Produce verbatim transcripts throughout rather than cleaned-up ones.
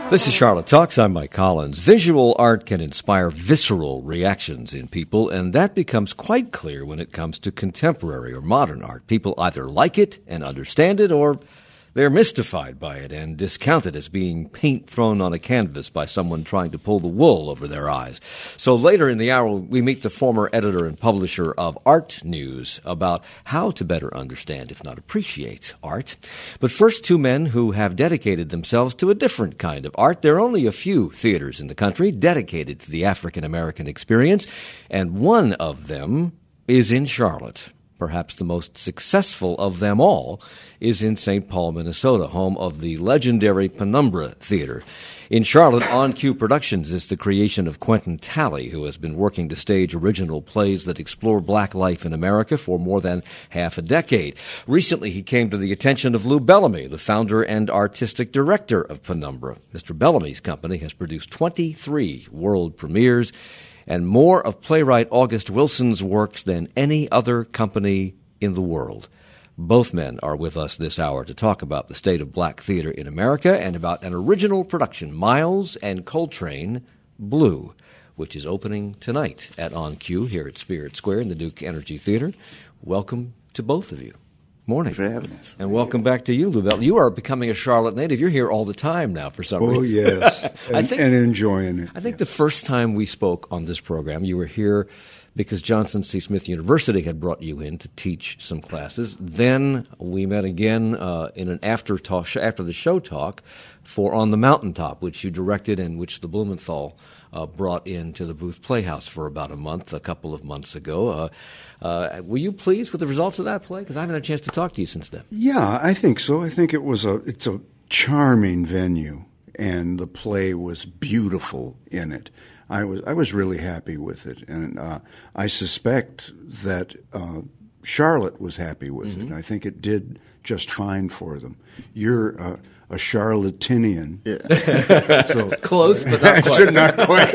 This is Charlotte Talks. I'm Mike Collins. Visual art can inspire visceral reactions in people, and that becomes quite clear when it comes to contemporary or modern art. People either like it and understand it, or they're mystified by it and discount it as being paint thrown on a canvas by someone trying to pull the wool over their eyes. So later in the hour, we meet the former editor and publisher of Art News about how to better understand, if not appreciate, art. But first, two men who have dedicated themselves to a different kind of art. There are only a few theaters in the country dedicated to the African-American experience, and one of them is in Charlotte. Perhaps the most successful of them all is in Saint Paul, Minnesota, home of the legendary Penumbra Theater. In Charlotte, On Cue Productions is the creation of Quentin Talley, who has been working to stage original plays that explore black life in America for more than half a decade. Recently, he came to the attention of Lou Bellamy, the founder and artistic director of Penumbra. Mister Bellamy's company has produced twenty-three world premieres and more of playwright August Wilson's works than any other company in the world. Both men are with us this hour to talk about the state of black theater in America and about an original production, Miles and Coltrane, Blue, which is opening tonight at On Cue here at Spirit Square in the Duke Energy Theater. Welcome to both of you. Morning. Thanks for having us. And welcome back to you, Lou Bell. You are becoming a Charlotte native. You're here all the time now for some oh, reason. Oh, yes, and, I think, and enjoying it. I think the first time we spoke on this program, you were here because Johnson C. Smith University had brought you in to teach some classes. Then we met again uh, in an after talk, after the show talk for On the Mountaintop, which you directed and which the Blumenthal Uh, brought into the Booth Playhouse for about a month, a couple of months ago. Uh, uh, were you pleased with the results of that play? Because I haven't had a chance to talk to you since then. Yeah, I think so. I think it was a it's a charming venue, and the play was beautiful in it. I was I was really happy with it, and uh, I suspect that uh, Charlotte was happy with mm-hmm. it. I think it did just fine for them. You're uh, a Charlottinian. Yeah. So, close, but not quite. Should not quite.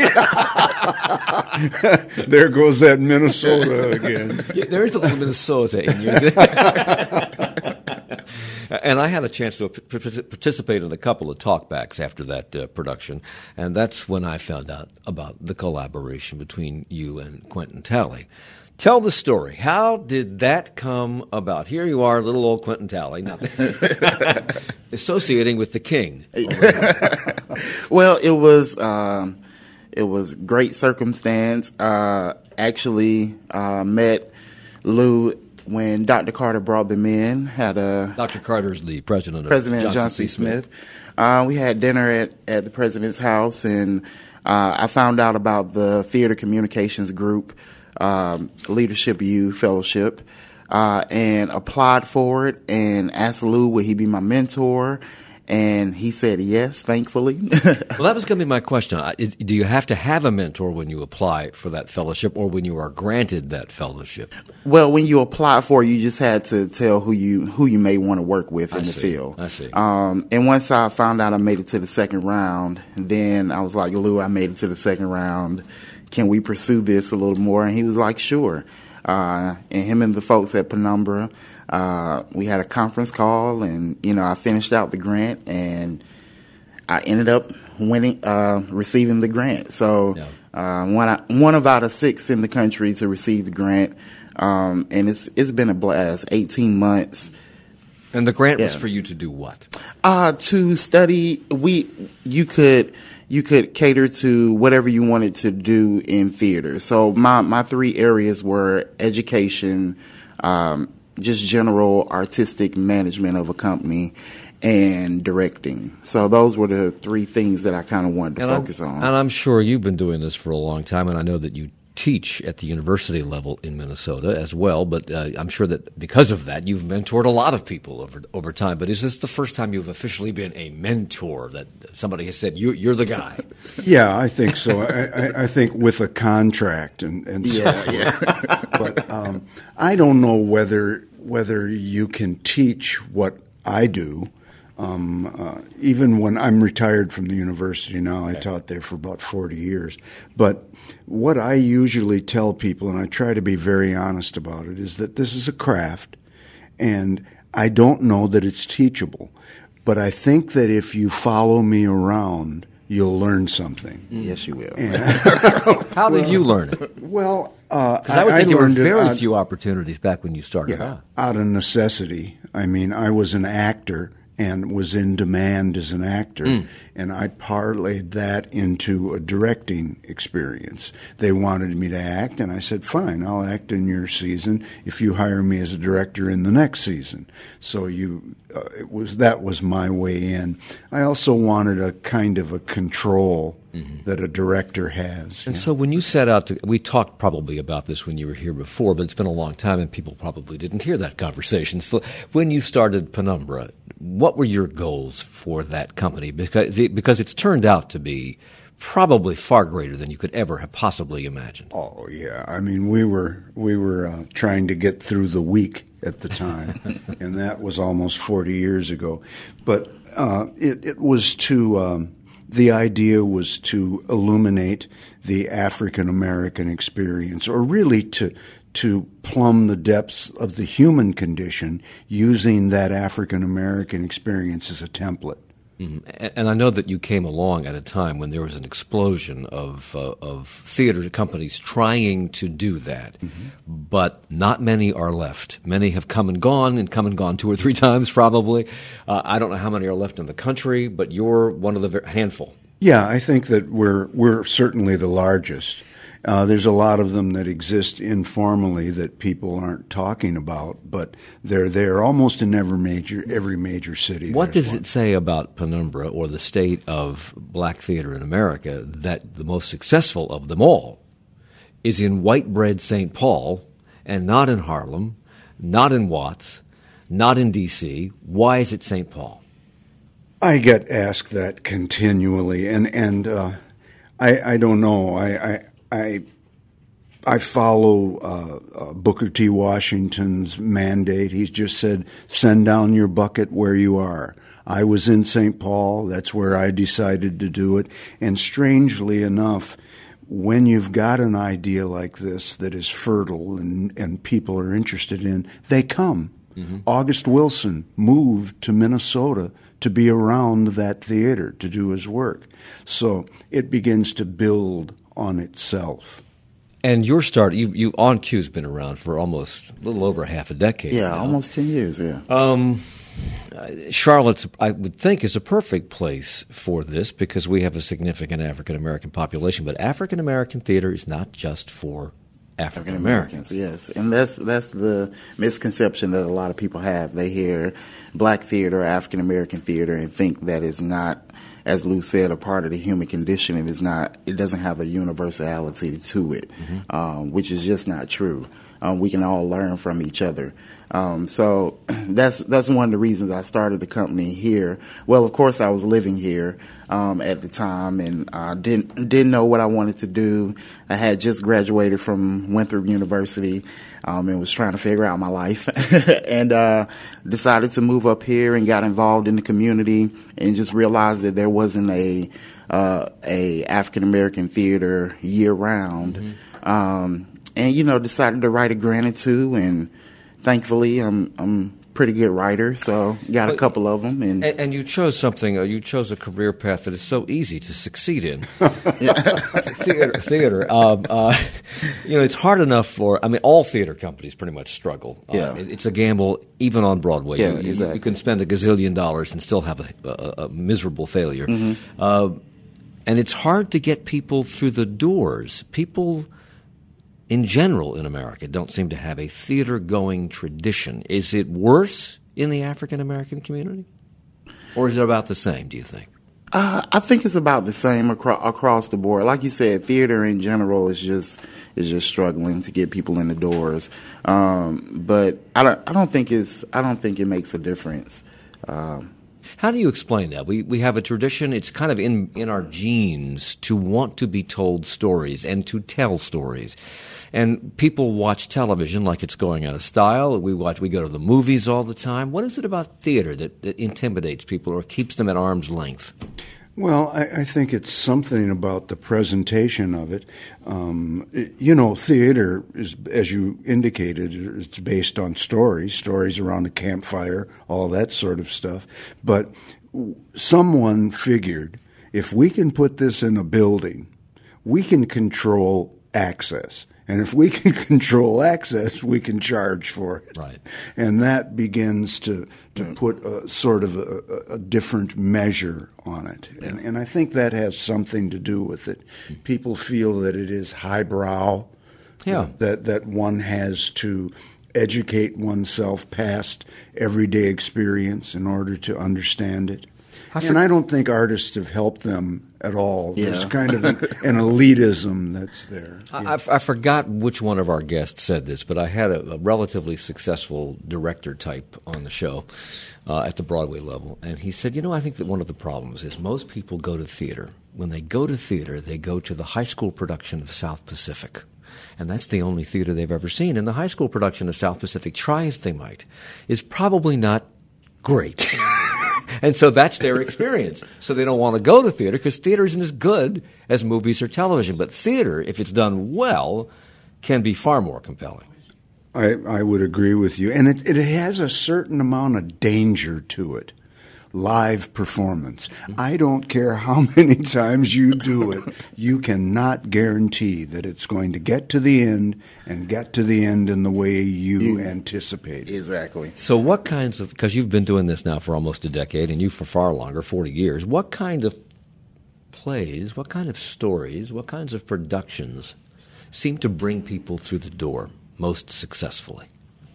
There goes that Minnesota again. Yeah, there is a little Minnesota in you. And I had a chance to participate in a couple of talkbacks after that uh, production, and that's when I found out about the collaboration between you and Quentin Talley. Tell the story. How did that come about? Here you are, little old Quentin Talley, now, associating with the king. Well, it was um, it was great circumstance. Uh, actually, uh, met Lou when Doctor Carter brought them in. Had a Doctor Carter's the president of President Johnson, John C. C. Smith. Smith. Uh, we had dinner at, at the president's house, and uh, I found out about the Theater Communications Group. Um, Leadership U Fellowship, uh, and applied for it and asked Lou, would he be my mentor? And he said yes, thankfully. Well, that was going to be my question. Do you have to have a mentor when you apply for that fellowship or when you are granted that fellowship? Well, when you apply for it, you just had to tell who you who you may want to work with I in the see. field. I see. Um, and once I found out I made it to the second round, then I was like, Lou, I made it to the second round. Can we pursue this a little more? And he was like, sure. Uh, and him and the folks at Penumbra, uh, we had a conference call, and, you know, I finished out the grant, and I ended up winning, uh, receiving the grant. So, yeah. uh, one, one of out of six in the country to receive the grant. Um, and it's, it's been a blast, eighteen months. And the grant yeah. was for you to do what? Uh, to study, we, you could, you could cater to whatever you wanted to do in theater. So my, my three areas were education, um, just general artistic management of a company, and directing. So those were the three things that I kind of wanted to and focus I'm, on. And I'm sure you've been doing this for a long time, and I know that you teach at the university level in Minnesota as well, but uh, I'm sure that because of that, you've mentored a lot of people over over time. But is this the first time you've officially been a mentor, that somebody has said, you, you're the guy? Yeah, I think so. I, I, I think with a contract and, and yeah, so forth. Yeah. But um, I don't know whether whether you can teach what I do. Um, uh, even when I'm retired from the university now, I taught there for about forty years. But what I usually tell people, and I try to be very honest about it, is that this is a craft, and I don't know that it's teachable. but I think that if you follow me around, you'll learn something. Yes, you will. How did you learn it? Well, uh, I, I would think there were very out, few opportunities back when you started yeah, out. Out of necessity. I mean, I was an actor and was in demand as an actor, mm. and I parlayed that into a directing experience. They wanted me to act, and I said, fine, I'll act in your season if you hire me as a director in the next season. So you, uh, it was that was my way in. I also wanted a kind of a control mm-hmm. that a director has. And yeah. so when you set out to, we talked probably about this when you were here before, but it's been a long time and people probably didn't hear that conversation. So when you started Penumbra, what were your goals for that company? Because it, because it's turned out to be probably far greater than you could ever have possibly imagined. Oh yeah, I mean we were we were uh, trying to get through the week at the time, and that was almost forty years ago. But uh, it it was to um, the idea was to illuminate the African American experience, or really to. to plumb the depths of the human condition using that African American experience as a template. Mm-hmm. And I know that you came along at a time when there was an explosion of uh, of theater companies trying to do that, mm-hmm. but not many are left. Many have come and gone, and come and gone two or three times probably. Uh, I don't know how many are left in the country, but you're one of the handful. Yeah, I think that we're we're certainly the largest. Uh, there's a lot of them that exist informally that people aren't talking about, but they're there almost in every major every major city. What does one. it say about Penumbra or the state of black theater in America that the most successful of them all is in white-bread Saint Paul and not in Harlem, not in Watts, not in D C? Why is it Saint Paul? I get asked that continually, and and uh, I I don't know. I. I I I follow uh, uh, Booker T. Washington's mandate. He's just said, send down your bucket where you are. I was in Saint Paul. That's where I decided to do it. And strangely enough, when you've got an idea like this that is fertile and, and people are interested in, they come. Mm-hmm. August Wilson moved to Minnesota to be around that theater, to do his work. So it begins to build on itself. And your start, you, you On Cue's been around for almost a little over half a decade. Yeah, now. almost ten years. Yeah. Um, Charlotte's, I would think, is a perfect place for this because we have a significant African American population. But African American theater is not just for African Americans. Yes, and that's that's the misconception that a lot of people have. They hear black theater, African American theater, and think that it's not, as Lou said, a part of the human condition. It is not. It doesn't have a universality to it, mm-hmm. um, which is just not true. Um, we can all learn from each other. Um, so that's that's one of the reasons I started the company here. Well, of course, I was living here um, at the time, and I didn't didn't know what I wanted to do. I had just graduated from Winthrop University um, and was trying to figure out my life, and uh, decided to move up here and got involved in the community, and just realized that there wasn't a uh, a African American theater year round. Mm-hmm. Um, And, you know, decided to write a grant or two, and thankfully I'm I'm a pretty good writer, so got a couple of them. And and, and you chose something, uh, you chose a career path that is so easy to succeed in. theater. theater. Um, uh, you know, it's hard enough for, I mean, all theater companies pretty much struggle. Uh, yeah. it, it's a gamble, even on Broadway. Yeah, you, exactly. You can spend a gazillion dollars and still have a, a, a miserable failure. Mm-hmm. Uh, and it's hard to get people through the doors. People in general in America don't seem to have a theater-going tradition. Is it worse in the African-American community? Or is it about the same, do you think? Uh, I think it's about the same acro- across the board. Like you said, theater in general is just is just struggling to get people in the doors. Um, but I don't I don't think it's I don't think it makes a difference. Um, How do you explain that? We we have a tradition, it's kind of in, in our genes to want to be told stories and to tell stories. And people watch television like it's going out of style. We watch, we go to the movies all the time. What is it about theater that, that intimidates people or keeps them at arm's length? Well, I, I think it's something about the presentation of it. Um, it. You know, theater is, as you indicated, it's based on stories, stories around a campfire, all that sort of stuff. But someone figured if we can put this in a building, we can control access. And if we can control access, we can charge for it. Right. And that begins to, to put a sort of a, a different measure on it. Yeah. And, and I think that has something to do with it. People feel that it is highbrow, yeah. that, that one has to educate oneself past everyday experience in order to understand it. I and I don't think artists have helped them at all. Yeah. There's kind of an, an elitism that's there. I, I, I forgot which one of our guests said this, but I had a, a relatively successful director type on the show uh, at the Broadway level, and he said, you know, I think that one of the problems is most people go to theater. When they go to theater, they go to the high school production of South Pacific. And that's the only theater they've ever seen. And the high school production of South Pacific, try as they might, is probably not great. And so that's their experience. So they don't want to go to theater because theater isn't as good as movies or television. But theater, if it's done well, can be far more compelling. I, I would agree with you. And it, it has a certain amount of danger to it. Live performance. I don't care how many times you do it, you cannot guarantee that it's going to get to the end and get to the end in the way you, you anticipate. Exactly. So what kinds of, because you've been doing this now for almost a decade and you for far longer, forty years, what kind of plays, what kind of stories, what kinds of productions seem to bring people through the door most successfully?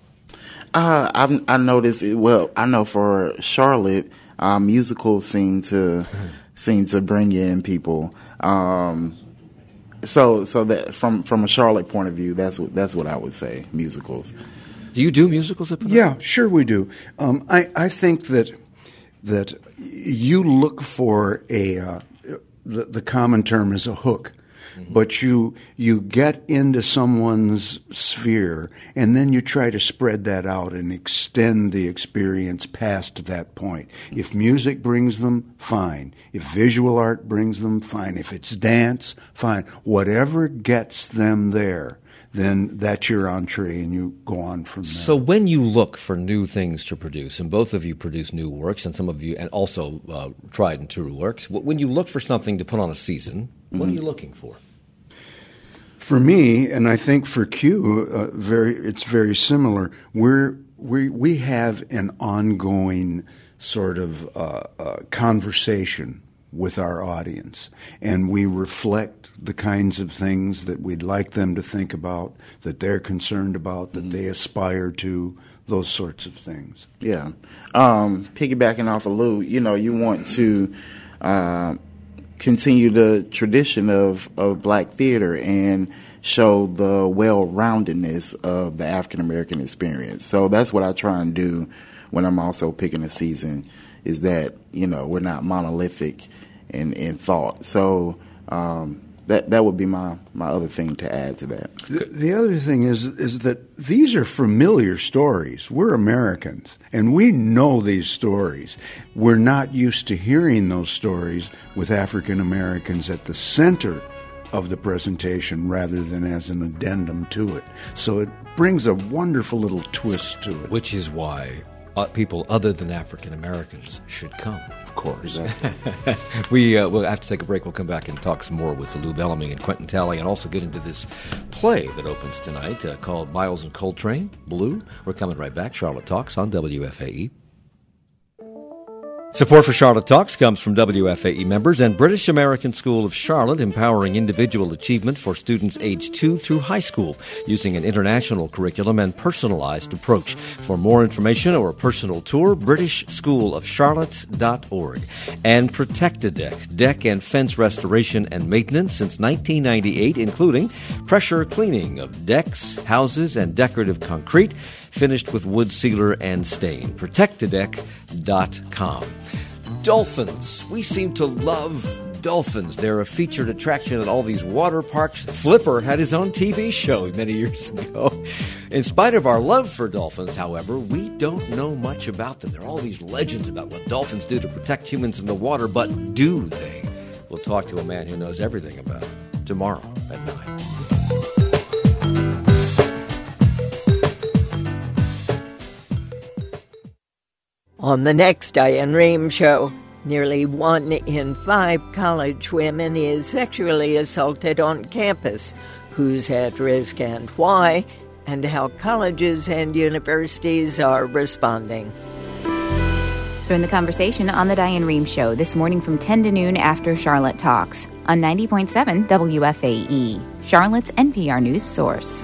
Uh, I've I noticed it, well, I know for Charlotte, Uh, musicals seem to seem to bring in people. Um, so so that from from a Charlotte point of view, that's what that's what I would say. Musicals. Do you do musicals at Pinocchio? Yeah, sure we do. Um, I I think that that you look for a uh, the, the common term is a hook. But you you get into someone's sphere, and then you try to spread that out and extend the experience past that point. If music brings them, fine. If visual art brings them, fine. If it's dance, fine. Whatever gets them there, then that's your entree, and you go on from there. So when you look for new things to produce, and both of you produce new works, and some of you, and also uh, tried and true works, when you look for something to put on a season, what mm-hmm. are you looking for? For me, and I think for Q, uh, very it's very similar. We're we we have an ongoing sort of uh, uh, conversation with our audience, and we reflect the kinds of things that we'd like them to think about, that they're concerned about, that they aspire to, those sorts of things. Yeah, um, piggybacking off of Lou, you know, you want to. Uh, continue the tradition of, of black theater and show the well-roundedness of the African-American experience. So that's what I try and do when I'm also picking a season, is that, you know, we're not monolithic in, in thought. So um, that that would be my, my other thing to add to that. The, the other thing is is that these are familiar stories. We're Americans, and we know these stories. We're not used to hearing those stories with African Americans at the center of the presentation rather than as an addendum to it. So it brings a wonderful little twist to it. Which is why uh, people other than African Americans should come. Of course. Exactly. we, uh, we'll have to take a break. We'll come back and talk some more with Lou Bellamy and Quentin Talley, and also get into this play that opens tonight uh, called Miles and Coltrane, Blue. We're coming right back. Charlotte Talks on W F A E. Support for Charlotte Talks comes from W F A E members and British American School of Charlotte, empowering individual achievement for students age two through high school using an international curriculum and personalized approach. For more information or a personal tour, british school of charlotte dot org. And Protect-A-Deck, deck and fence restoration and maintenance since nineteen ninety-eight, including pressure cleaning of decks, houses, and decorative concrete, finished with wood sealer and stain. protect a deck dot com. Dolphins. We seem to love dolphins. They're a featured attraction at all these water parks. Flipper had his own T V show many years ago. In spite of our love for dolphins, however, we don't know much about them. There are all these legends about what dolphins do to protect humans in the water, but do they? We'll talk to a man who knows everything about it tomorrow at nine. On the next Diane Rehm Show, Nearly one in five college women is sexually assaulted on campus. Who's at risk and why, and how colleges and universities are responding. Join the conversation on The Diane Rehm Show this morning from ten to noon after Charlotte Talks on ninety point seven W F A E, Charlotte's N P R News source.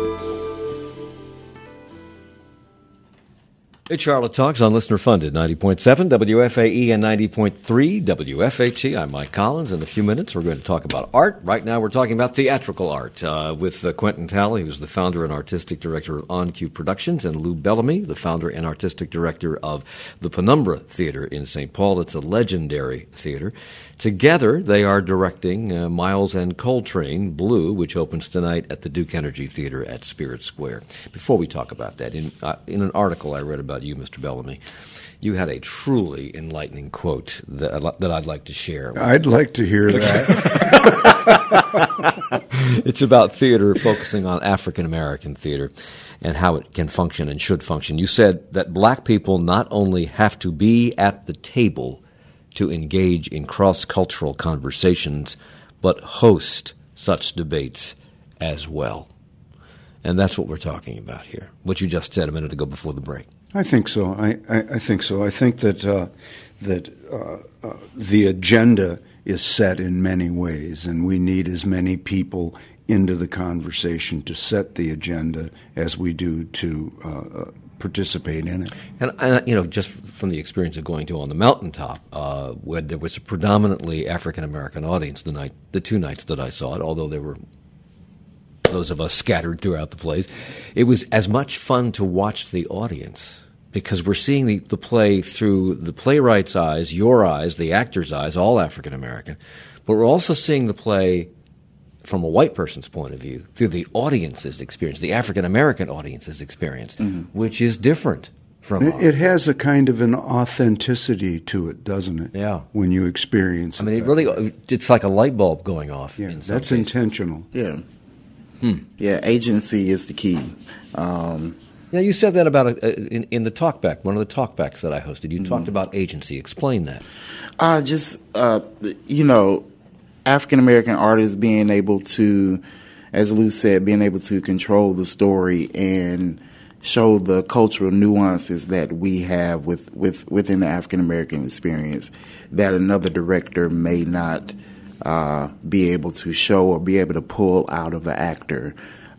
It's Charlotte Talks on Listener Funded, ninety point seven W F A E and ninety point three W F H E. I'm Mike Collins. In a few minutes, we're going to talk about art. Right now, we're talking about theatrical art uh, with uh, Quentin Talley, who's the founder and artistic director of On Cue Productions, and Lou Bellamy, the founder and artistic director of the Penumbra Theater in Saint Paul. It's a legendary theater. Together, they are directing uh, Miles and Coltrane, Blue, which opens tonight at the Duke Energy Theater at Spirit Square. Before we talk about that, in, uh, in an article I read about you, Mister Bellamy, you had a truly enlightening quote that, that I'd like to share. I'd like to hear that. It's about theater, focusing on African-American theater and how it can function and should function. You said that black people not only have to be at the table to engage in cross-cultural conversations, but host such debates as well. And that's what we're talking about here, what you just said a minute ago before the break. I think so. I, I, I think so. I think that uh, that uh, uh, the agenda is set in many ways, and we need as many people into the conversation to set the agenda as we do to uh, uh, participate in it. And, uh, you know, just from the experience of going to On the Mountaintop, uh, where there was a predominantly African-American audience the night, the two nights that I saw it, although there were those of us scattered throughout the place, it was as much fun to watch the audience because we're seeing the, the play through the playwright's eyes, your eyes, the actor's eyes, all African-American, but we're also seeing the play from a white person's point of view, through the audience's experience, the African-American audience's experience, mm-hmm. which is different from it, ours. It has a kind of an authenticity to it, doesn't it? Yeah. When you experience it. I mean, it really, it's like a light bulb going off. Yeah, in some that's cases. intentional. Yeah. Hmm. Yeah, agency is the key. Um, yeah, you said that about a, a, in, in the talkback, one of the talkbacks that I hosted. You mm-hmm. talked about agency. Explain that. Uh, just, uh, you know, African-American artists being able to, as Lou said, being able to control the story and show the cultural nuances that we have with, with within the African-American experience that another director may not uh, be able to show or be able to pull out of an actor.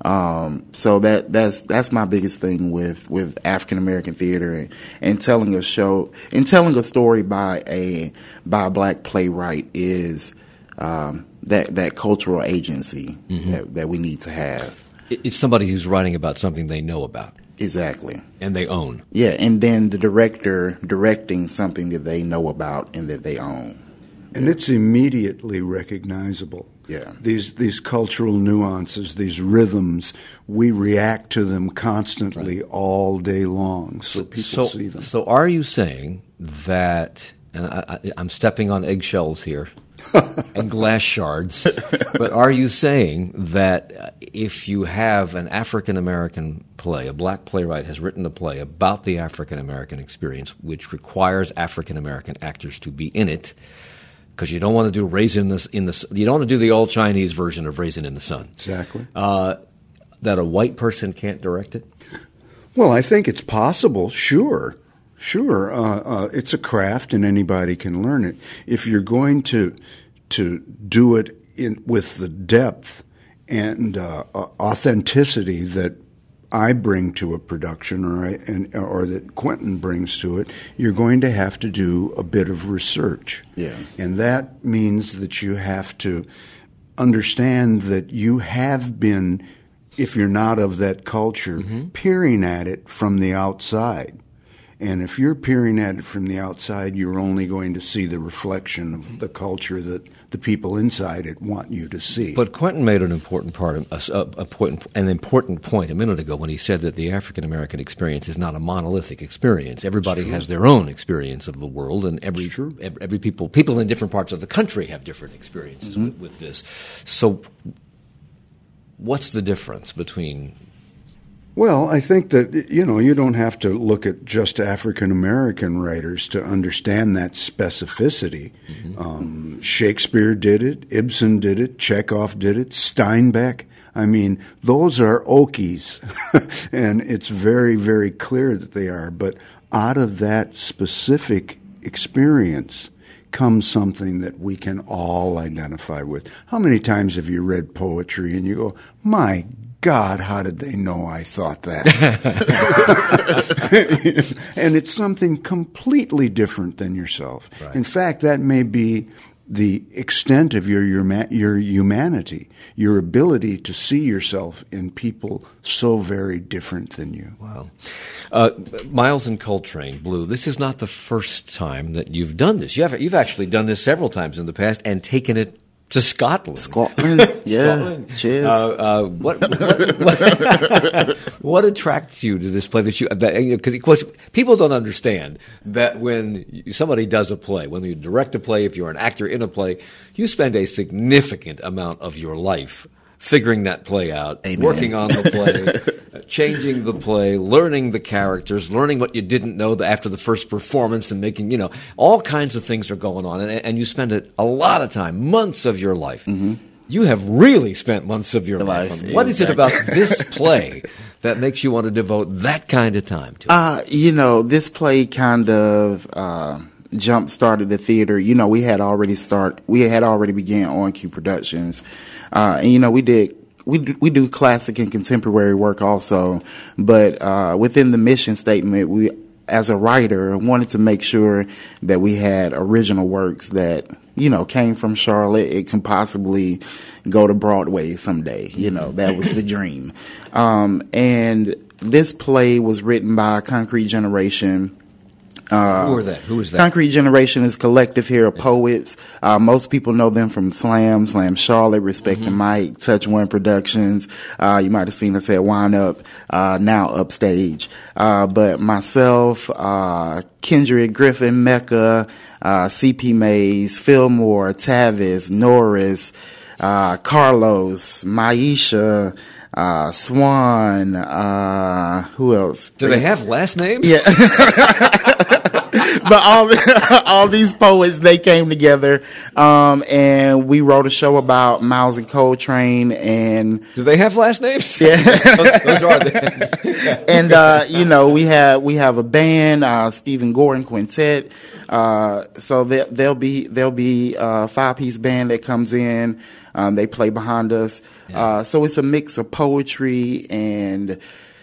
Um, so that that's that's my biggest thing with, with African American theater and, and telling a show and telling a story by a by a black playwright is um, that that cultural agency mm-hmm. that, that we need to have. It's somebody who's writing about something they know about. Exactly. And they own. Yeah, and then the director directing something that they know about and that they own. And it's immediately recognizable. Yeah. These these cultural nuances, these rhythms, we react to them constantly right. all day long, so, so people so, see them. So are you saying that, and I, I, I'm stepping on eggshells here, and glass shards, but are you saying that if you have an African-American play, a black playwright has written a play about the African-American experience, which requires African-American actors to be in it, because you don't want to do Raisin in the, in the you don't want to do the all Chinese version of Raisin in the Sun. Exactly. Uh, that a white person can't direct it? Well, I think it's possible. Sure, sure. Uh, uh, it's a craft, and anybody can learn it. If you're going to to do it in with the depth and uh, authenticity that I bring to a production, or I, and, or that Quentin brings to it, you're going to have to do a bit of research. Yeah. And that means that you have to understand that you have been, if you're not of that culture, mm-hmm. peering at it from the outside. And if you're peering at it from the outside, you're only going to see the reflection of the culture that the people inside it want you to see. But Quentin made an important part, a, a, a point, an important point a minute ago when he said that the African American experience is not a monolithic experience. Everybody has their own experience of the world, and every every, every people people in different parts of the country have different experiences mm-hmm. with, with this. So, what's the difference between Well, I think that, you know, you don't have to look at just African American writers to understand that specificity. Mm-hmm. Um, Shakespeare did it, Ibsen did it, Chekhov did it, Steinbeck. I mean, those are Okies, and it's very, very clear that they are. But out of that specific experience comes something that we can all identify with. How many times have you read poetry and you go, my God, how did they know I thought that? And it's something completely different than yourself. Right. In fact, that may be the extent of your, your your humanity, your ability to see yourself in people so very different than you. Wow. Uh, Miles and Coltrane, Blue, this is not the first time that you've done this. You have, you've actually done this several times in the past and taken it to Scotland. Scotland, yeah. Scotland. Cheers. Uh, uh, what, what, what, what attracts you to this play that you? Because people don't understand that when somebody does a play, when you direct a play, if you're an actor in a play, you spend a significant amount of your life figuring that play out, Amen. Working on the play, changing the play, learning the characters, learning what you didn't know after the first performance, and making, you know, all kinds of things are going on. And, and you spend a, a lot of time, months of your life. Mm-hmm. You have really spent months of your life. life. What exactly. is it about this play that makes you want to devote that kind of time to it? Uh, you know, this play kind of uh, jump started the theater. You know, we had already start. We had already began On Cue Productions. Uh, and, you know, we did, we do, we do classic and contemporary work also, but, uh, within the mission statement, we, as a writer, wanted to make sure that we had original works that, you know, came from Charlotte. It can possibly go to Broadway someday. You know, that was the dream. Um, and this play was written by Concrete Generation. Uh, Who are that? Who is that? Concrete Generation is a collective here of poets. Uh, most people know them from Slam, Slam Charlotte, Respect mm-hmm. the Mic, Touch One Productions. Uh, you might have seen us at Wine Up, uh, now Upstage. Uh, but myself, uh, Kendrick Griffin, Mecca, uh, C P Mays, Fillmore, Tavis, Norris, uh, Carlos, Maisha, uh, Swan, uh, who else? Do they have last names? Yeah. But all all these poets, they came together, um, and we wrote a show about Miles and Coltrane. And do they have last names? Yeah, those, those are they. And uh, you know, we have we have a band, uh, Stephen Gordon Quintet. Uh, so there, there'll be there'll be a five piece band that comes in. Um, they play behind us. Yeah. Uh, so it's a mix of poetry and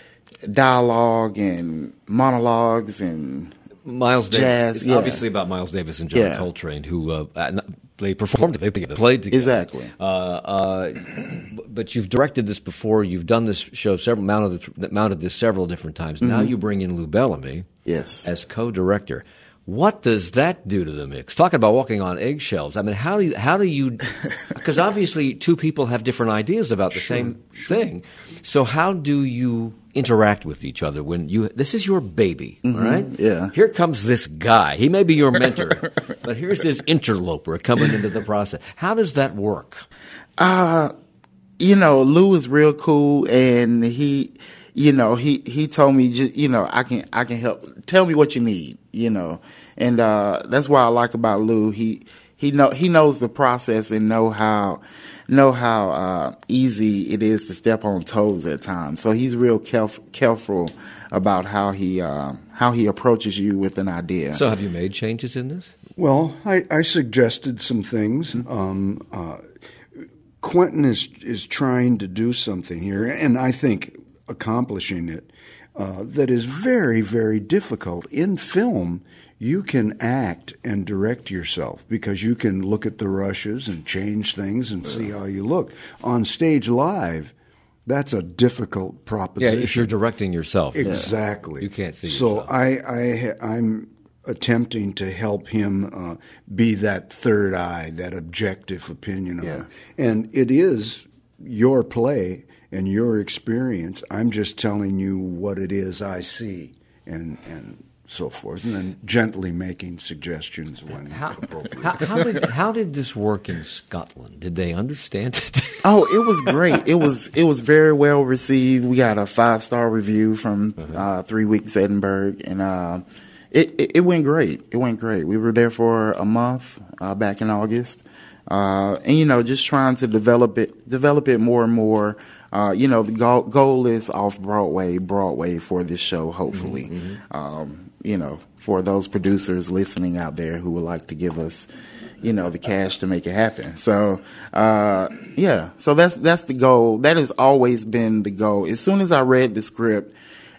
dialogue and monologues and Miles Davis. Jazz, it's yeah. obviously about Miles Davis and John yeah. Coltrane, who uh, they performed, they played together. Exactly. Uh, uh, but you've directed this before. You've done this show several, mounted, mounted this several different times. Mm-hmm. Now you bring in Lou Bellamy, yes, as co-director. What does that do to the mix? Talking about walking on eggshells. I mean, how do you, how do you? Because obviously, two people have different ideas about the sure, same sure. thing. So how do you interact with each other when you? This is your baby, mm-hmm, all right? Yeah. Here comes this guy. He may be your mentor, but here's this interloper coming into the process. How does that work? Uh, you know, Lou is real cool, and he. You know, he, he told me, just, you know, I can, I can help. Tell me what you need, you know. And, uh, that's what I like about Lou. He, he know, he knows the process and know how, know how, uh, easy it is to step on toes at times. So he's real caref- careful about how he, uh, how he approaches you with an idea. So have you made changes in this? Well, I, I suggested some things. Mm-hmm. Um, uh, Quentin is, is trying to do something here, and I think accomplishing it, uh, that is very, very difficult. In film, you can act and direct yourself because you can look at the rushes and change things and see how you look. On stage live, that's a difficult proposition. Yeah, if you're directing yourself. Exactly. You can't see so yourself. So I, I, I'm attempting to help him uh, be that third eye, that objective opinion of yeah. it. And it is your play and your experience. I'm just telling you what it is I see, and and so forth, and then gently making suggestions when How, appropriate. how, how, did, how did this work in Scotland? Did they understand it? Oh, it was great. It was it was very well received. We got a five star review from uh-huh. uh, Three Weeks Edinburgh, and uh, it, it it went great. It went great. We were there for a month uh, back in August, uh, and you know, just trying to develop it, develop it more and more. Uh, you know, the goal, goal is off Broadway, Broadway for this show, hopefully. Mm-hmm. Um, you know, for those producers listening out there who would like to give us, you know, the cash to make it happen. So, uh, yeah, so that's that's the goal. That has always been the goal. As soon as I read the script,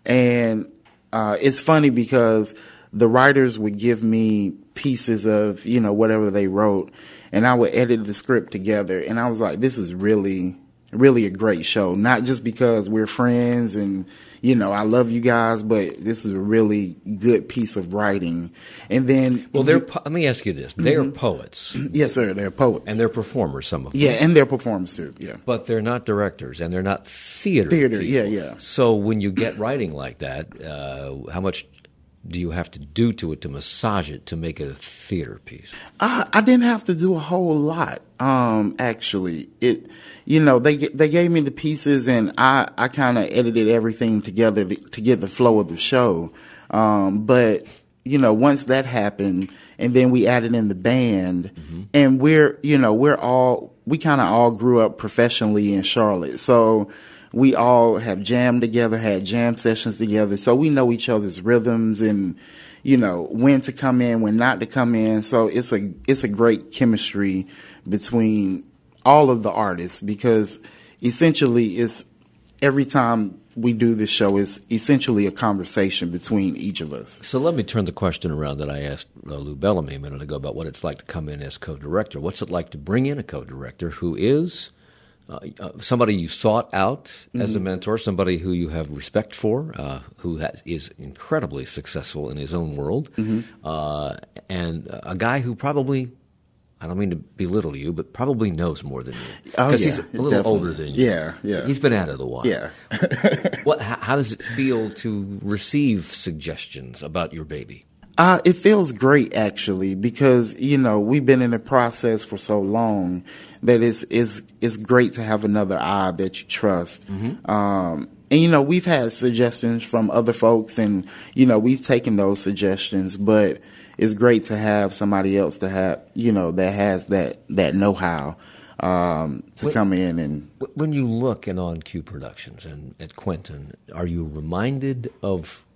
and uh, it's funny because the writers would give me pieces of, you know, whatever they wrote, and I would edit the script together, and I was like, this is really... really a great show, not just because we're friends and, you know, I love you guys, but this is a really good piece of writing. And then... Well, they're po- let me ask you this. They're mm-hmm. poets. Yes, sir. They're poets. And they're performers, some of them. Yeah, and they're performers, too. Yeah. But they're not directors, and they're not theater Theater, people. yeah, yeah. So when you get writing like that, uh, how much do you have to do to it to massage it to make it a theater piece? Uh, I didn't have to do a whole lot, um, actually. It... You know, they they gave me the pieces, and I, I kind of edited everything together to, to get the flow of the show. Um, but, you know, once that happened, and then we added in the band, mm-hmm. and we're, you know, we're all, we kind of all grew up professionally in Charlotte. So we all have jammed together, had jam sessions together. So we know each other's rhythms and, you know, when to come in, when not to come in. So it's a it's a great chemistry between all of the artists, because essentially it's every time we do this show is essentially a conversation between each of us. So let me turn the question around that I asked uh, Lou Bellamy a minute ago about what it's like to come in as co-director. What's it like to bring in a co-director who is uh, uh, somebody you sought out mm-hmm. as a mentor, somebody who you have respect for, uh, who has, is incredibly successful in his own world, mm-hmm. uh, and a guy who probably, I don't mean to belittle you, but probably knows more than you. Oh, Because yeah, he's a little definitely. older than you. Yeah, yeah. He's been at it a while. Yeah. What? How, how does it feel to receive suggestions about your baby? Uh, it feels great, actually, because, you know, we've been in the process for so long that it's, it's, it's great to have another eye that you trust. Mm-hmm. Um, and, you know, we've had suggestions from other folks, and, you know, we've taken those suggestions, but it's great to have somebody else to have, you know, that has that, that know-how um, to when, come in and... When you look at On-Cue Productions and at Quentin, are you reminded of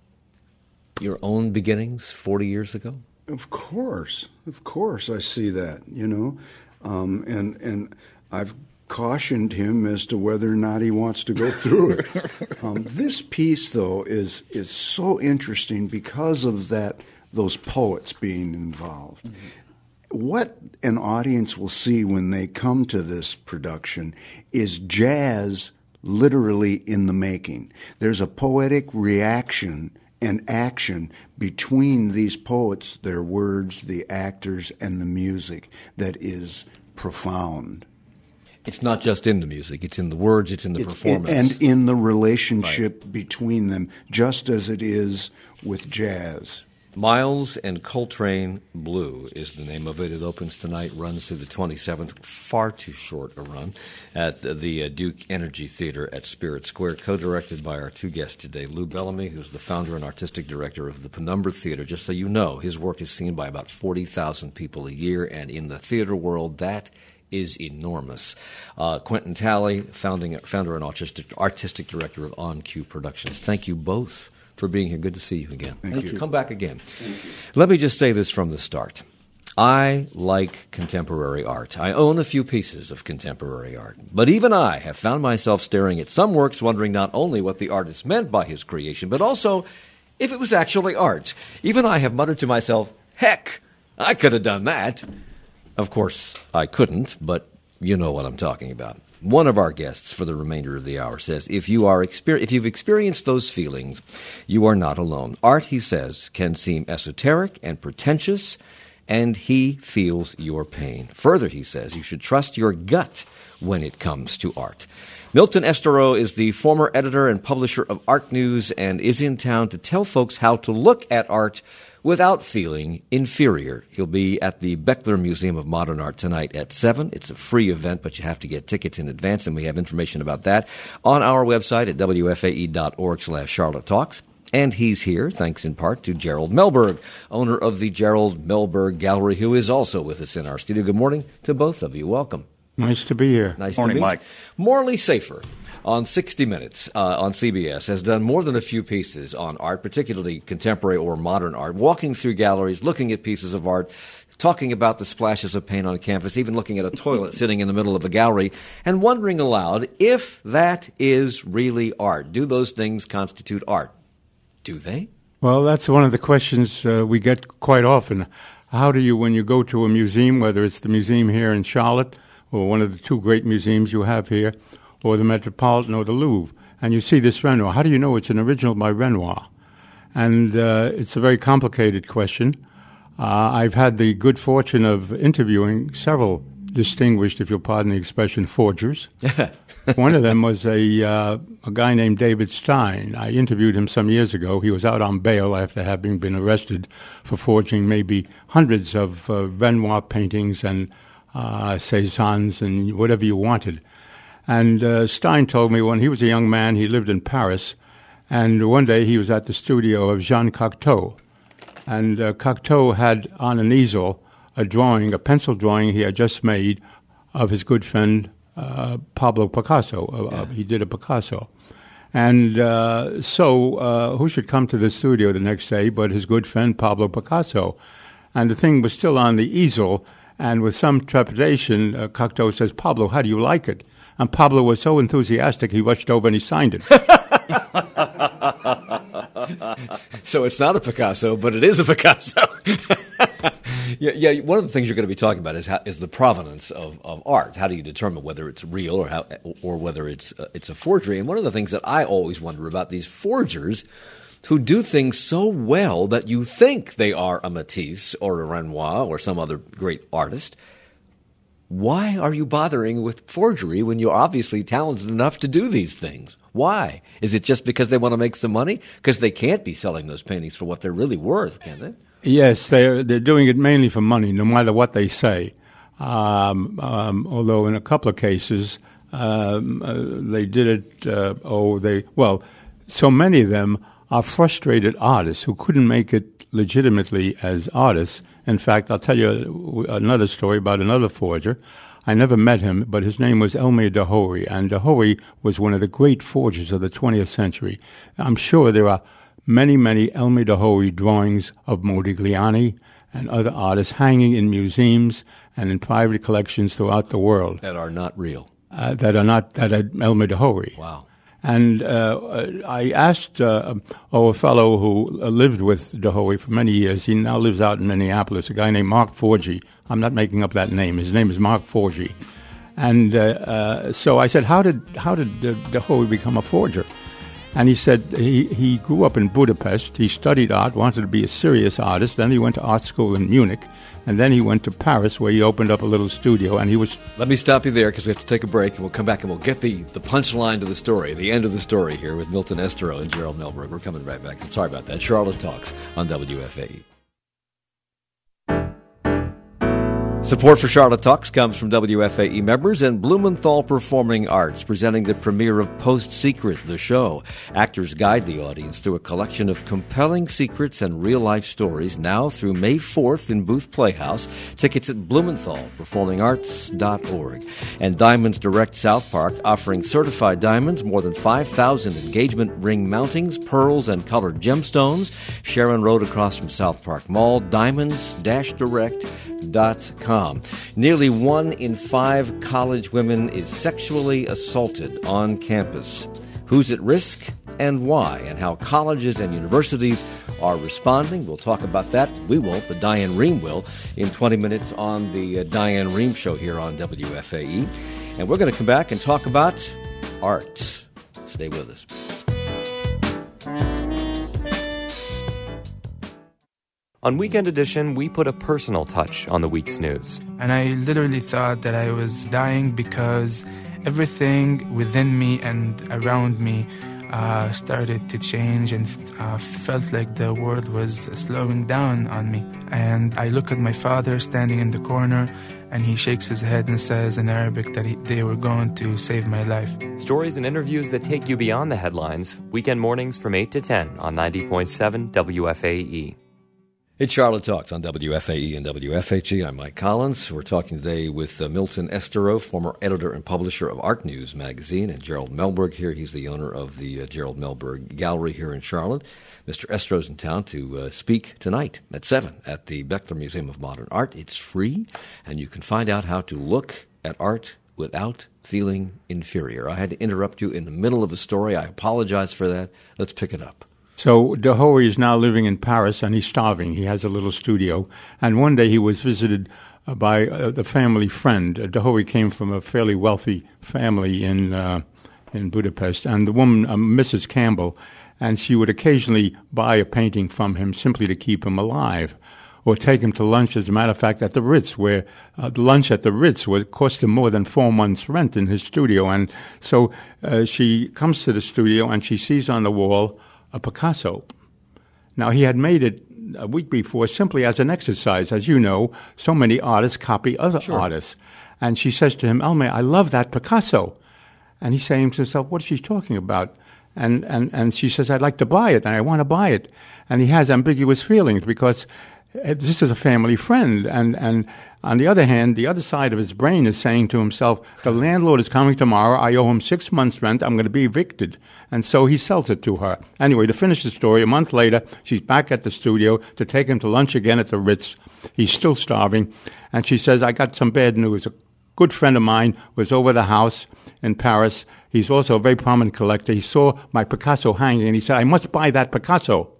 your own beginnings forty years ago? Of course. Of course I see that, you know. Um, and and I've cautioned him as to whether or not he wants to go through it. um, this piece, though, is is so interesting because of that... those poets being involved. Mm-hmm. What an audience will see when they come to this production is jazz literally in the making. There's a poetic reaction and action between these poets, their words, the actors, and the music that is profound. It's not just in the music. It's in the words. It's in the it, performance. It, and in the relationship right. between them, just as it is with jazz. Miles and Coltrane Blue is the name of it. It opens tonight, runs through the twenty-seventh. Far too short a run at the uh, Duke Energy Theater at Spirit Square, co-directed by our two guests today, Lou Bellamy, who's the founder and artistic director of the Penumbra Theater. Just so you know, his work is seen by about forty thousand people a year, and in the theater world, that is enormous. Uh, Quentin Talley, founding, founder and artistic, artistic director of On-Cue Productions. Thank you both for being here. Good to see you again. Thank you. Come back again. Let me just say this from the start. I like contemporary art. I own a few pieces of contemporary art. But even I have found myself staring at some works wondering not only what the artist meant by his creation, but also if it was actually art. Even I have muttered to myself, heck, I could have done that. Of course, I couldn't, but you know what I'm talking about. One of our guests for the remainder of the hour says, if you are exper- if you've experienced those feelings, you are not alone. Art, he says, can seem esoteric and pretentious and he feels your pain. Further, he says, you should trust your gut when it comes to art. Milton Esterow is the former editor and publisher of Art News and is in town to tell folks how to look at art without feeling inferior. He'll be at the Beckler Museum of Modern Art tonight at seven. It's a free event, but you have to get tickets in advance, and we have information about that on our website at W F A E dot org slash Charlotte Talks. And he's here, thanks in part to Gerald Melberg, owner of the Gerald Melberg Gallery, who is also with us in our studio. Good morning to both of you. Welcome. Nice to be here. Nice Morning, to meet. Mike. Morley Safer on sixty minutes uh, on C B S has done more than a few pieces on art, particularly contemporary or modern art, walking through galleries, looking at pieces of art, talking about the splashes of paint on canvas, even looking at a toilet sitting in the middle of a gallery, and wondering aloud if that is really art. Do those things constitute art? Do they? Well, that's one of the questions uh, we get quite often. How do you, when you go to a museum, whether it's the museum here in Charlotte or one of the two great museums you have here, or the Metropolitan or the Louvre, and you see this Renoir, how do you know it's an original by Renoir? And uh, it's a very complicated question. Uh, I've had the good fortune of interviewing several distinguished, if you'll pardon the expression, forgers. One of them was a uh, a guy named David Stein. I interviewed him some years ago. He was out on bail after having been arrested for forging maybe hundreds of uh, Renoir paintings and uh, Cézannes and whatever you wanted. And uh, Stein told me when he was a young man, he lived in Paris, and one day he was at the studio of Jean Cocteau. And uh, Cocteau had on an easel a drawing, a pencil drawing he had just made of his good friend uh, Pablo Picasso. Uh, yeah. He did a Picasso. And uh, so uh, who should come to the studio the next day but his good friend Pablo Picasso? And the thing was still on the easel, and with some trepidation, uh, Cocteau says, "Pablo, how do you like it?" And Pablo was so enthusiastic, he rushed over and he signed it. So it's not a Picasso, but it is a Picasso. yeah, yeah. One of the things you're going to be talking about is how, is the provenance of, of art. How do you determine whether it's real or how or whether it's uh, it's a forgery? And one of the things that I always wonder about these forgers who do things so well that you think they are a Matisse or a Renoir or some other great artist. Why are you bothering with forgery when you're obviously talented enough to do these things? Why? Is it just because they want to make some money? Because they can't be selling those paintings for what they're really worth, can they? Yes, they're, they're doing it mainly for money, no matter what they say. Um, um, although in a couple of cases, um, uh, they did it, uh, oh, they, well, so many of them are frustrated artists who couldn't make it legitimately as artists. In fact, I'll tell you another story about another forger. I never met him, but his name was Elmer Dahouri, and Dahouri was one of the great forgers of the twentieth century. I'm sure there are many, many Elmer Dahouri drawings of Modigliani and other artists hanging in museums and in private collections throughout the world. That are not real. Uh, that are not, that are Elmer Dahouri. Wow. And uh, I asked uh, oh, a fellow who lived with Dahouri for many years. He now lives out in Minneapolis, a guy named Mark Forgy. I'm not making up that name. His name is Mark Forgy. And uh, uh, so I said, how did how did uh, Dahouri become a forger? And he said he, he grew up in Budapest. He studied art, wanted to be a serious artist. Then he went to art school in Munich. And then he went to Paris, where he opened up a little studio, and he was... Let me stop you there, because we have to take a break, and we'll come back and we'll get the, the punchline to the story, the end of the story here with Milton Esterow and Gerald Melberg. We're coming right back. I'm sorry about that. Charlotte Talks on W F A E. Support for Charlotte Talks comes from W F A E members and Blumenthal Performing Arts, presenting the premiere of Post Secret, the show. Actors guide the audience through a collection of compelling secrets and real-life stories now through May fourth in Booth Playhouse. Tickets at blumenthal performing arts dot org. And Diamonds Direct South Park, offering certified diamonds, more than five thousand engagement ring mountings, pearls, and colored gemstones. Sharon Road across from South Park Mall, diamonds direct dot com. Nearly one in five college women is sexually assaulted on campus. Who's at risk and why, and how colleges and universities are responding. We'll talk about that. We won't, but Diane Rehm will in twenty minutes on the uh, Diane Rehm Show here on W F A E. And we're going to come back and talk about art. Stay with us. On Weekend Edition, we put a personal touch on the week's news. And I literally thought that I was dying because everything within me and around me uh, started to change and uh, felt like the world was slowing down on me. And I look at my father standing in the corner, and he shakes his head and says in Arabic that he, they were going to save my life. Stories and interviews that take you beyond the headlines. Weekend mornings from eight to ten on ninety point seven W F A E. It's Charlotte Talks on W F A E and W F H E. I'm Mike Collins. We're talking today with uh, Milton Esterow, former editor and publisher of Art News magazine, and Gerald Melberg here. He's the owner of the uh, Gerald Melberg Gallery here in Charlotte. Mister Esterow's in town to uh, speak tonight at seven at the Bechtler Museum of Modern Art. It's free, and you can find out how to look at art without feeling inferior. I had to interrupt you in the middle of a story. I apologize for that. Let's pick it up. So Dahoey is now living in Paris, and he's starving. He has a little studio. And one day he was visited uh, by uh, the family friend. Uh, Dahoey came from a fairly wealthy family in uh, in Budapest. And the woman, uh, Missus Campbell, and she would occasionally buy a painting from him simply to keep him alive or take him to lunch, as a matter of fact, at the Ritz, where uh, lunch at the Ritz would cost him more than four months' rent in his studio. And so uh, she comes to the studio, and she sees on the wall a Picasso. Now, he had made it a week before simply as an exercise. As you know, so many artists copy other Sure. artists. And she says to him, Elme, I love that Picasso. And he's saying to himself, what is she talking about? And, and, and she says, I'd like to buy it, and I want to buy it. And he has ambiguous feelings because this is a family friend. And, and on the other hand, the other side of his brain is saying to himself, the landlord is coming tomorrow. I owe him six months' rent. I'm going to be evicted. And so he sells it to her. Anyway, to finish the story, a month later, she's back at the studio to take him to lunch again at the Ritz. He's still starving. And she says, I got some bad news. A good friend of mine was over the house in Paris. He's also a very prominent collector. He saw my Picasso hanging, and he said, I must buy that Picasso.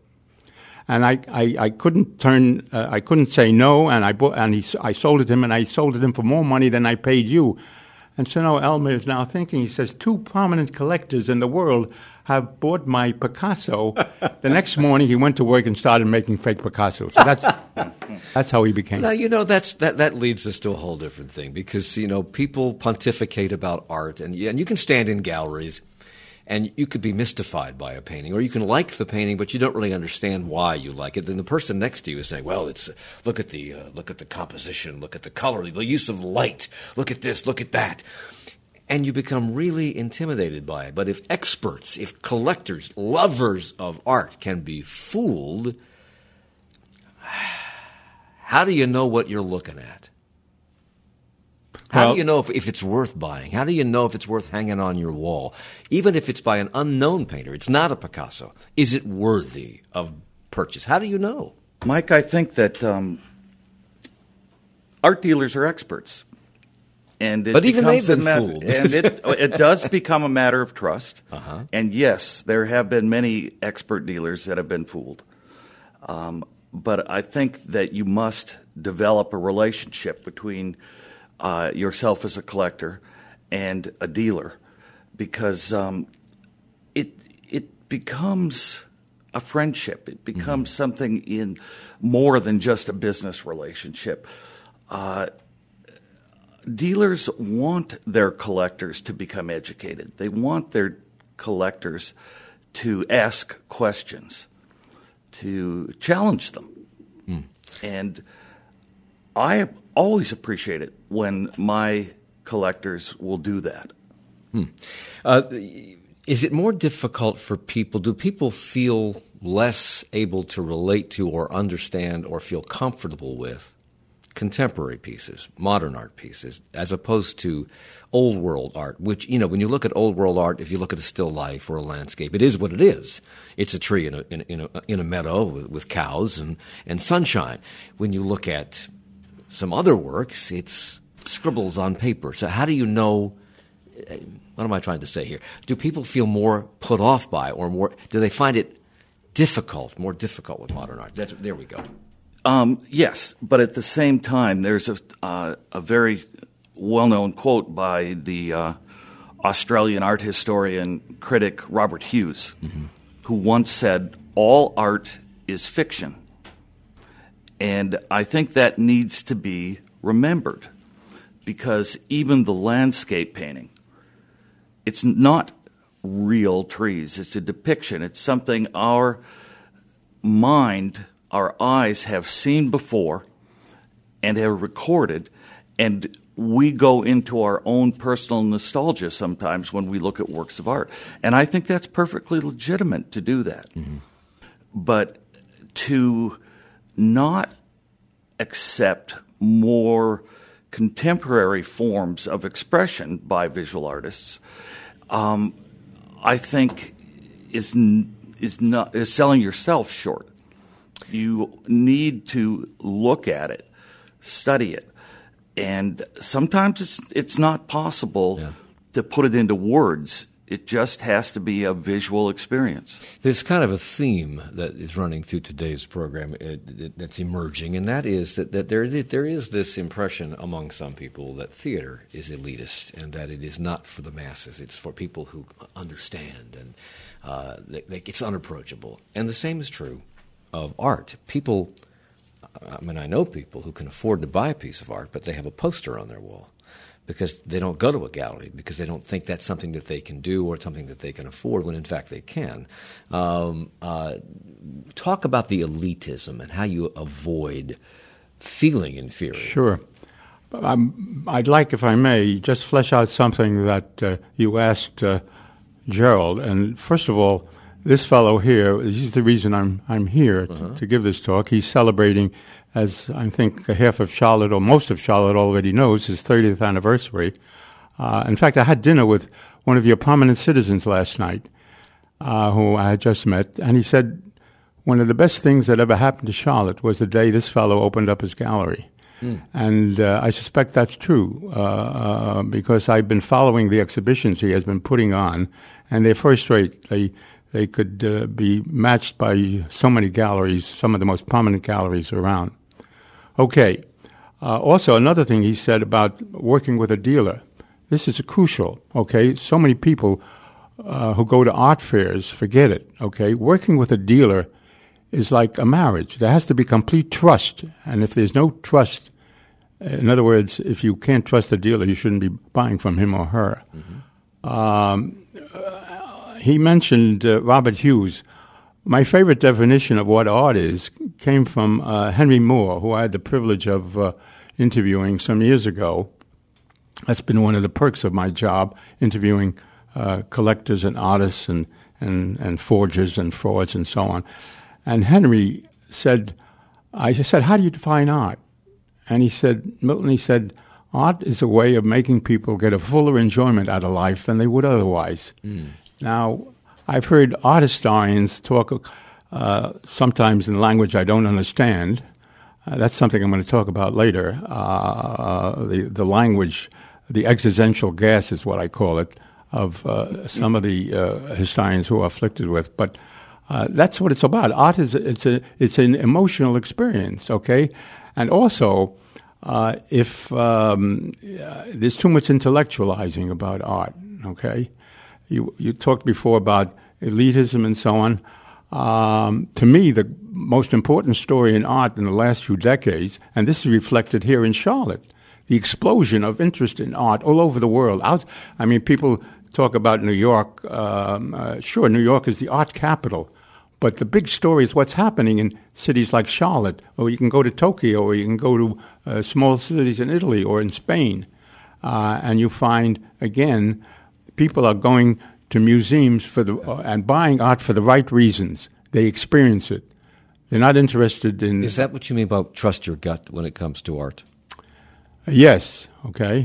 And I, I, I couldn't turn, uh, I couldn't say no, and I bought, and he, I sold it to him, and I sold it to him for more money than I paid you. And so now Elmer is now thinking, he says, two prominent collectors in the world have bought my Picasso. The next morning he went to work and started making fake Picassos. So that's, that's how he became. Now, you know, that's, that, that leads us to a whole different thing because, you know, people pontificate about art, and, and you can stand in galleries and you could be mystified by a painting, or you can like the painting, but you don't really understand why you like it. Then the person next to you is saying, "Well, it's uh, look at the uh, look at the composition, look at the color, the use of light, look at this, look at that," and you become really intimidated by it. But if experts, if collectors, lovers of art can be fooled, how do you know what you're looking at? How Well, do you know if, if it's worth buying? How do you know if it's worth hanging on your wall? Even if it's by an unknown painter, it's not a Picasso. Is it worthy of purchase? How do you know? Mike, I think that um, art dealers are experts. And it But even becomes they've been a fooled. And it, it does become a matter of trust. Uh-huh. And yes, there have been many expert dealers that have been fooled. Um, but I think that you must develop a relationship between uh, yourself as a collector and a dealer, because um, it it becomes a friendship. It becomes mm-hmm. something in more than just a business relationship. Uh, dealers want their collectors to become educated. They want their collectors to ask questions, to challenge them. Mm. And I always appreciate it when my collectors will do that. Hmm. Uh, is it more difficult for people? Do people feel less able to relate to or understand or feel comfortable with contemporary pieces, modern art pieces, as opposed to old world art, which, you know, when you look at old world art, if you look at a still life or a landscape, it is what it is. It's a tree in a, in a, in a, in a meadow with, with cows and, and sunshine. When you look at some other works, it's scribbles on paper. So how do you know, what am I trying to say here? Do people feel more put off by, or more, do they find it difficult, more difficult with modern art? That's, there we go. Um, yes, but at the same time, there's a, uh, a very well-known quote by the uh, Australian art historian critic Robert Hughes, mm-hmm. who once said, "All art is fiction." And I think that needs to be remembered, because even the landscape painting, it's not real trees. It's a depiction. It's something our mind, our eyes have seen before and have recorded, and we go into our own personal nostalgia sometimes when we look at works of art. And I think that's perfectly legitimate to do that. Mm-hmm. But to not accept more contemporary forms of expression by visual artists, um, I think is is not is selling yourself short. You need to look at it, study it, and sometimes it's it's not possible yeah. to put it into words. It just has to be a visual experience. There's kind of a theme that is running through today's program it, it, that's emerging, and that is that, that there, there is this impression among some people that theater is elitist and that it is not for the masses. It's for people who understand, and uh, they, they, it's unapproachable. And the same is true of art. People, I mean, I know people who can afford to buy a piece of art, but they have a poster on their wall, because they don't go to a gallery, because they don't think that's something that they can do or something that they can afford, when in fact they can. Um, uh, talk about the elitism and how you avoid feeling inferior. Sure. Um, I'd like, if I may, just flesh out something that uh, you asked uh, Gerald. And first of all, this fellow here, he's the reason I'm I'm here uh-huh. to, to give this talk. He's celebrating, as I think half of Charlotte, or most of Charlotte already knows, his thirtieth anniversary. Uh, in fact, I had dinner with one of your prominent citizens last night, uh, who I had just met, and he said one of the best things that ever happened to Charlotte was the day this fellow opened up his gallery. Mm. And uh, I suspect that's true, uh, uh, because I've been following the exhibitions he has been putting on, and they're first rate. They They could uh, be matched by so many galleries, some of the most prominent galleries around. Okay. Uh, also, another thing he said about working with a dealer. This is crucial, okay? So many people uh, who go to art fairs forget it, okay? Working with a dealer is like a marriage. There has to be complete trust. And if there's no trust, in other words, if you can't trust the dealer, you shouldn't be buying from him or her. Mm-hmm. Um, He mentioned uh, Robert Hughes. My favorite definition of what art is came from uh, Henry Moore, who I had the privilege of uh, interviewing some years ago. That's been one of the perks of my job, interviewing uh, collectors and artists and, and, and forgers and frauds and so on. And Henry said, I said, how do you define art? And he said, Milton, he said, art is a way of making people get a fuller enjoyment out of life than they would otherwise. Mm. Now, I've heard art historians talk uh, sometimes in language I don't understand. Uh, that's something I'm going to talk about later. Uh, the, the language, the existential gas is what I call it, of uh, some of the uh, historians who are afflicted with. But uh, that's what it's about. Art is it's a it's an emotional experience, okay? And also, uh, if um, uh, there's too much intellectualizing about art, okay? You you talked before about elitism and so on. Um, to me, the most important story in art in the last few decades, and this is reflected here in Charlotte, the explosion of interest in art all over the world. Out, I mean, people talk about New York. Um, uh, sure, New York is the art capital, but the big story is what's happening in cities like Charlotte, or you can go to Tokyo, or you can go to uh, small cities in Italy or in Spain, uh, and you find, again, people are going to museums for the uh, and buying art for the right reasons. They experience it. They're not interested in... Is that what you mean about trust your gut when it comes to art? Uh, yes, okay.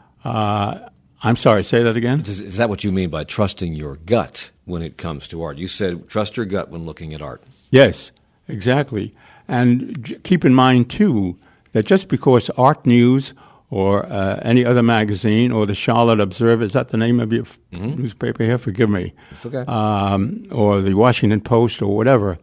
Uh, I'm sorry, say that again? Is, is that what you mean by trusting your gut when it comes to art? You said trust your gut when looking at art. Yes, exactly. And j- keep in mind, too, that just because Art News or uh, any other magazine, or the Charlotte Observer, is that the name of your f- mm-hmm. newspaper here? Forgive me. It's okay. Um, or the Washington Post or whatever,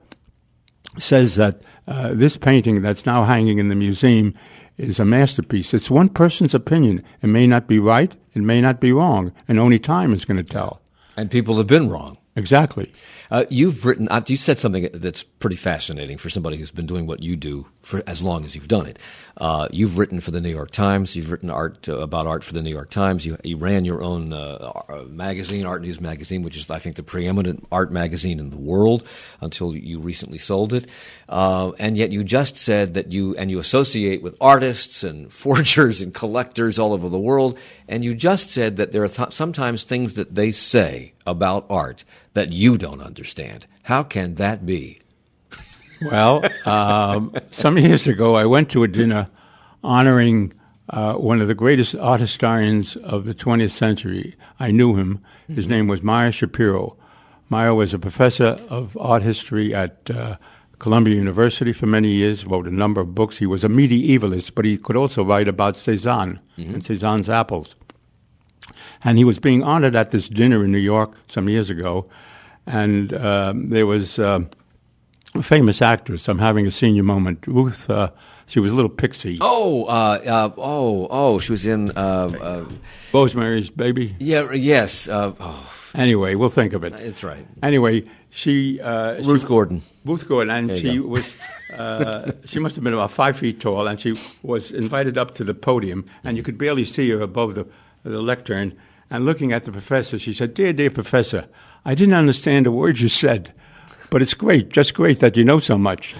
says that uh, this painting that's now hanging in the museum is a masterpiece. It's one person's opinion. It may not be right, it may not be wrong, and only time is going to tell. And people have been wrong. Exactly. Uh, you've written, uh, you said something that's pretty fascinating for somebody who's been doing what you do for as long as you've done it. Uh, you've written for the New York Times. You've written art uh, about art for the New York Times. You, you ran your own uh, magazine, Art News Magazine, which is, I think, the preeminent art magazine in the world until you recently sold it. Uh, and yet you just said that you, and you associate with artists and forgers and collectors all over the world, and you just said that there are th- sometimes things that they say about art that you don't understand. How can that be? Well, um, some years ago, I went to a dinner honoring uh, one of the greatest art historians of the twentieth century. I knew him. His name was Meyer Shapiro. Meyer was a professor of art history at uh, Columbia University for many years, wrote a number of books. He was a medievalist, but he could also write about Cézanne mm-hmm. and Cézanne's apples. And he was being honored at this dinner in New York some years ago, and um, there was... Uh, a famous actress. I'm having a senior moment. Ruth, uh, she was a little pixie. Oh, uh, uh, oh, oh, she was in uh, uh, Rosemary's Baby. Yeah, yes. Uh, oh. Anyway, we'll think of it. It's right. Anyway, she uh, Ruth she, Gordon. Ruth Gordon, and she go. was uh, she must have been about five feet tall, and she was invited up to the podium, and you could barely see her above the the lectern. And looking at the professor, she said, "Dear, dear professor, I didn't understand a word you said. But it's great, just great that you know so much."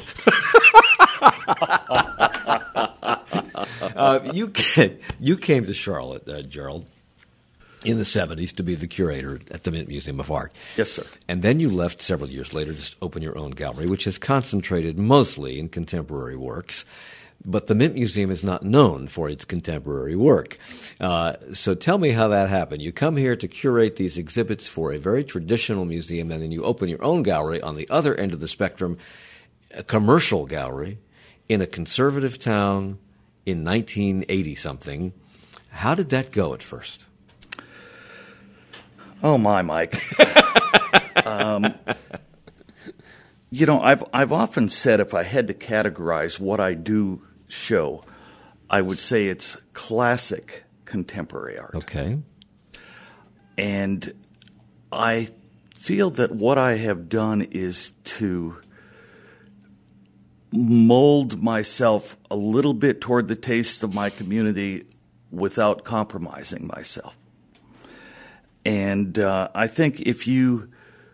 uh, you, came, you came to Charlotte, uh, Gerald, in the seventies to be the curator at the Mint Museum of Art. Yes, sir. And then you left several years later to open your own gallery, which has concentrated mostly in contemporary works. But the Mint Museum is not known for its contemporary work. Uh, so tell me how that happened. You come here to curate these exhibits for a very traditional museum, and then you open your own gallery on the other end of the spectrum, a commercial gallery in a conservative town in nineteen eighty-something. How did that go at first? Oh, my, Mike. um, you know, I've I've often said if I had to categorize what I do show, I would say it's classic contemporary art. Okay. And I feel that what I have done is to mold myself a little bit toward the tastes of my community without compromising myself. And uh, I think if you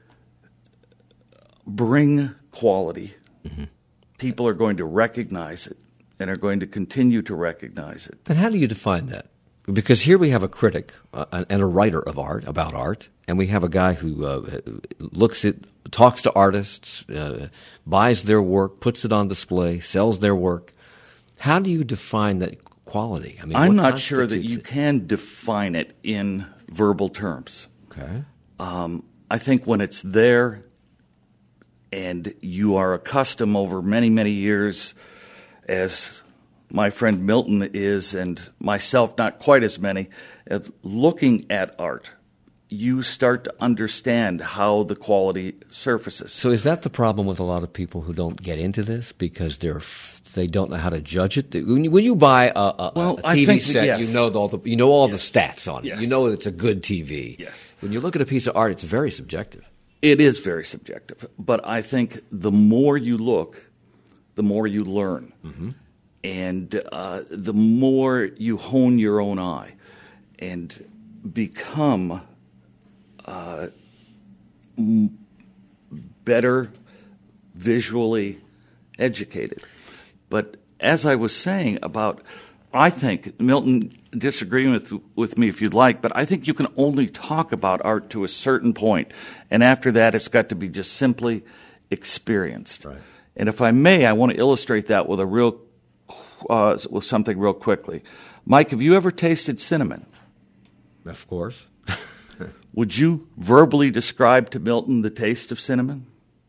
bring quality, mm-hmm. people are going to recognize it and are going to continue to recognize it. Then how do you define that? Because here we have a critic uh, and a writer of art, about art, and we have a guy who uh, looks at, talks to artists, uh, buys their work, puts it on display, sells their work. How do you define that quality? I mean, I'm not sure that you it? can define it in verbal terms. Okay. Um, I think when it's there and you are accustomed over many, many years, as my friend Milton is, and myself not quite as many, of looking at art, you start to understand how the quality surfaces. So is that the problem with a lot of people who don't get into this because they're f- they don't know how to judge it? When you, when you buy a, a, well, a T V set, that, yes. you know all the you know all yes. the stats on it. Yes. You know it's a good T V. Yes. When you look at a piece of art, it's very subjective. It is very subjective, but I think the more you look, the more you learn. Mm-hmm. And uh, the more you hone your own eye and become uh, m- better visually educated. But as I was saying about, I think, Milton, disagreeing with, with me if you'd like, but I think you can only talk about art to a certain point, and after that it's got to be just simply experienced. Right. And if I may, I want to illustrate that with a real Uh, with something real quickly. Mike, have you ever tasted cinnamon? Of course. Would you verbally describe to Milton the taste of cinnamon?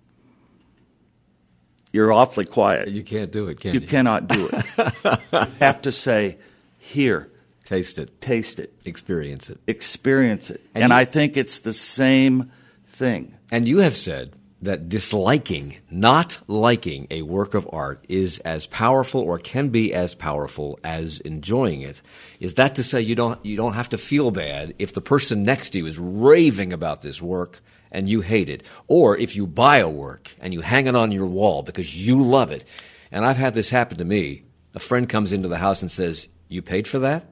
You're awfully quiet. You can't do it, can you? You cannot do it. You have to say, here. Taste it. Taste it. Experience it. Experience it. And, and you, I think it's the same thing. And you have said that disliking, not liking a work of art is as powerful or can be as powerful as enjoying it. Is that to say you don't you don't have to feel bad if the person next to you is raving about this work and you hate it, or if you buy a work and you hang it on your wall because you love it. And I've had this happen to me. A friend comes into the house and says, "You paid for that?"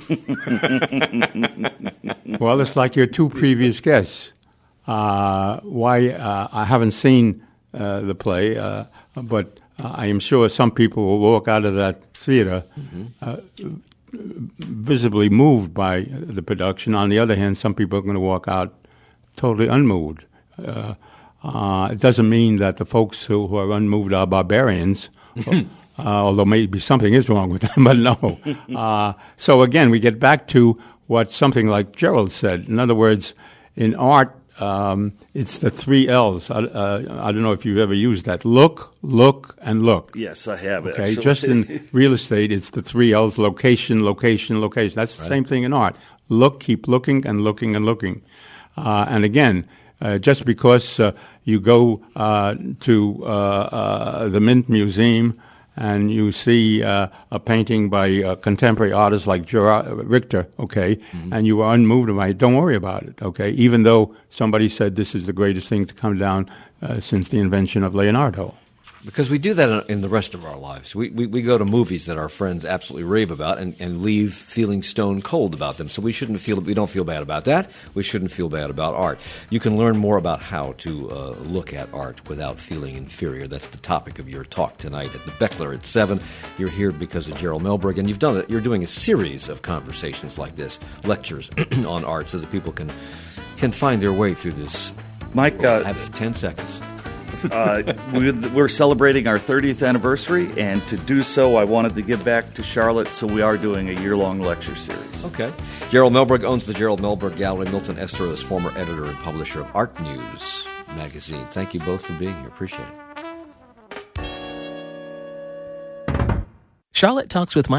Well, it's like your two previous guests. Uh, why uh, I haven't seen uh, the play, uh, but uh, I am sure some people will walk out of that theater mm-hmm. uh, visibly moved by the production. On the other hand, some people are going to walk out totally unmoved. Uh, uh, it doesn't mean that the folks who, who are unmoved are barbarians, uh, although maybe something is wrong with them, but no. Uh, so again, we get back to what something like Gerald said. In other words, in art, um, it's the three L's. I, uh, I don't know if you've ever used that. Look, look, and look. Yes, I have. Okay, actually. Just in real estate, it's the three L's: location, location, location. That's the right. Same thing in art. Look, keep looking, and looking, and looking. Uh, and again, uh, just because uh, you go uh, to uh, uh, the Mint Museum and you see uh, a painting by a contemporary artists like Gerard Richter, okay, mm-hmm. and you are unmoved by it, don't worry about it, okay, even though somebody said this is the greatest thing to come down uh, since the invention of Leonardo. Because we do that in the rest of our lives. We, we we go to movies that our friends absolutely rave about and, and leave feeling stone cold about them. So we shouldn't feel we don't feel bad about that. We shouldn't feel bad about art. You can learn more about how to uh, look at art without feeling inferior. That's the topic of your talk tonight at the Beckler at seven. You're here because of Gerald Melberg, and you've done it. You're doing a series of conversations like this, lectures on art, so that people can can find their way through this. Mike, uh, have ten seconds. uh, we're celebrating our thirtieth anniversary, and to do so, I wanted to give back to Charlotte, so we are doing a year-long lecture series. Okay. Gerald Melberg owns the Gerald Melberg Gallery. Milton Esther is former editor and publisher of Art News magazine. Thank you both for being here. Appreciate it. Charlotte Talks with Mike